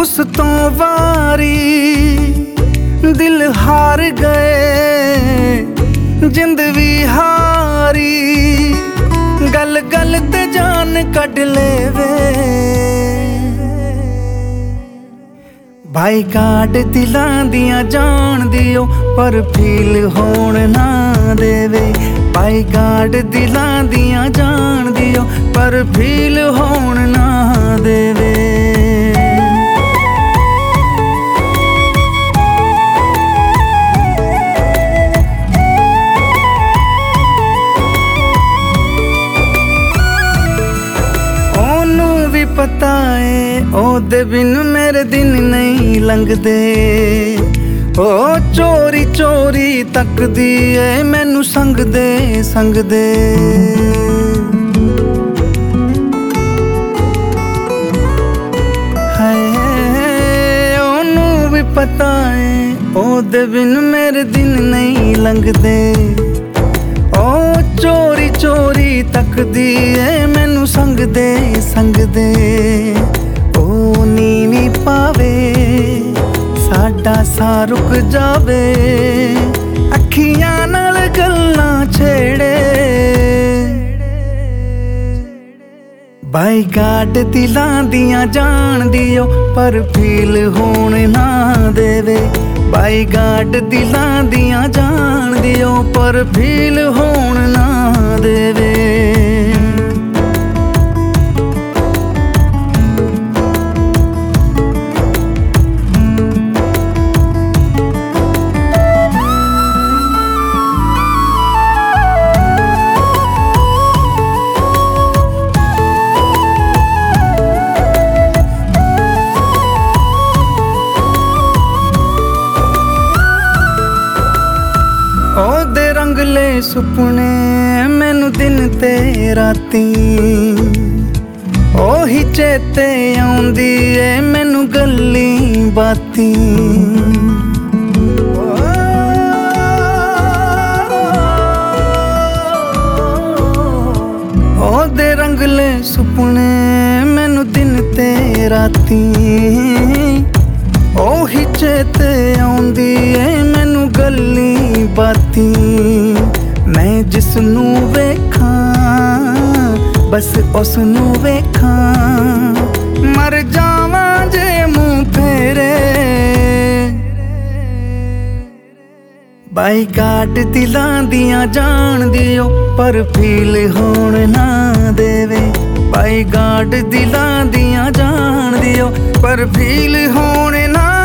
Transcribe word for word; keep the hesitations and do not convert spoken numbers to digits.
उस तो वारी दिल हार गए जिंद भी हारी गल गल ते जान कट लेवे भाई काट दिलां दियां जान दियो पर फील होण ना देवे भाई काट दिलां दियां जान दियो पर फील होण ना देवे। पता है ओदे बिन मेरे दिन नहीं लंघदे ओ चोरी चोरी तकदी है मैनू संगदे संगदे हाय ओनू भी पता है ओदे बिन मेरे दिन नहीं लंघदे ओ चोरी चोरी तकदी है मैनू संगदे संगदे ओ नीवी पावे साडा सा रुक जावे अखियां नाल गल्लां छेड़े बाई गाड दिलां दियां जान दियो पर फील होण ना देवे बाई गाड दिलां दियां जान दियो पर फील होण ना देवे। ओदे रंगले सुपने मैनू दिन ते राती ओही चेते आउंदी ए मैनू गल्ली बाती ओदे रंगले सुपने मैनू दिन ते राती ओही चेते आउंदी ए मैनू गल्ली बाती मैं जिसनू वेखां बस उसनू वेखां मर जावां जे मुँह फेरे बाई गाड दिलां दियां जान दियो पर फील होण ना देवे बाई गाड दिलां दियां जान दियो पर फील होण ना